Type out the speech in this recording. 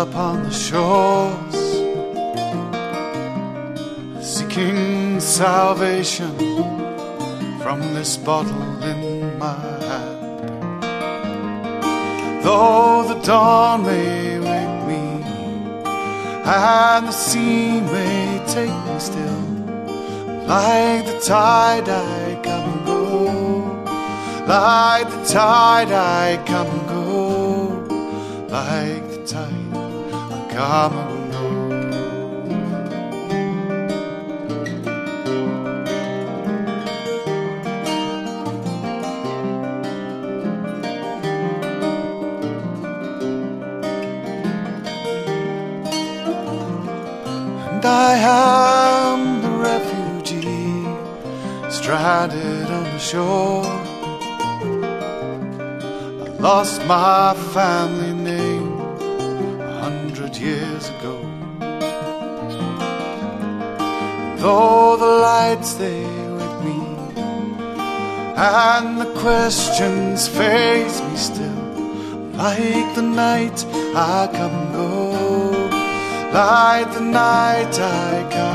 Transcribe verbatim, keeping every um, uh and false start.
upon the shores, seeking salvation from this bottle in my hand. Though the dawn may wake me and the sea may take me still, like the tide I come and go, like the tide I come and go, like the tide I come and go. And I am the refugee stranded on the shore. I lost my family name a hundred years ago. Though the lights they with me and the questions face me still, like the night I come and go, like the night I come